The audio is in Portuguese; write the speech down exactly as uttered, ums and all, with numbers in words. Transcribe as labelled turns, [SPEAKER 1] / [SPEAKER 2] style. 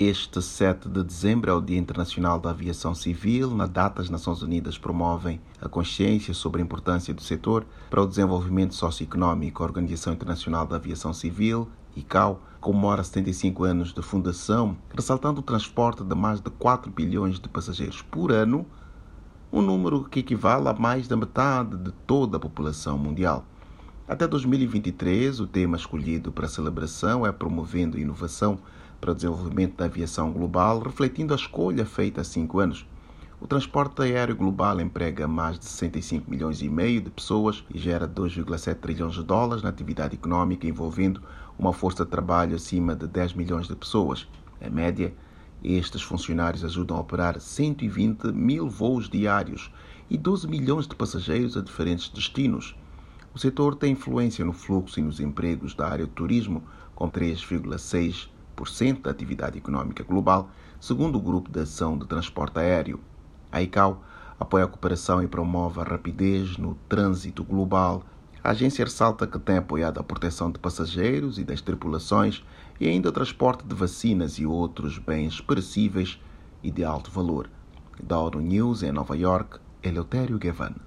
[SPEAKER 1] Este sete de dezembro é o Dia Internacional da Aviação Civil. Na data, as Nações Unidas promovem a consciência sobre a importância do setor para o desenvolvimento socioeconómico. A Organização Internacional da Aviação Civil, I C A O, comemora setenta e cinco anos de fundação, ressaltando o transporte de mais de quatro bilhões de passageiros por ano, um número que equivale a mais da metade de toda a população mundial. Até dois mil e vinte e três, o tema escolhido para a celebração é Promovendo a Inovação para o Desenvolvimento da Aviação Global, refletindo a escolha feita há cinco anos. O transporte aéreo global emprega mais de sessenta e cinco milhões e meio de pessoas e gera dois vírgula sete trilhões de dólares na atividade econômica, envolvendo uma força de trabalho acima de dez milhões de pessoas. Em média, estes funcionários ajudam a operar cento e vinte mil voos diários e doze milhões de passageiros a diferentes destinos. O setor tem influência no fluxo e nos empregos da área do turismo, com três vírgula seis por cento da atividade econômica global, segundo o Grupo de Ação de Transporte Aéreo. A I C A O apoia a cooperação e promove a rapidez no trânsito global. A agência ressalta que tem apoiado a proteção de passageiros e das tripulações e ainda o transporte de vacinas e outros bens perecíveis e de alto valor. Da ONU News, em Nova York, Eleutério Gavan.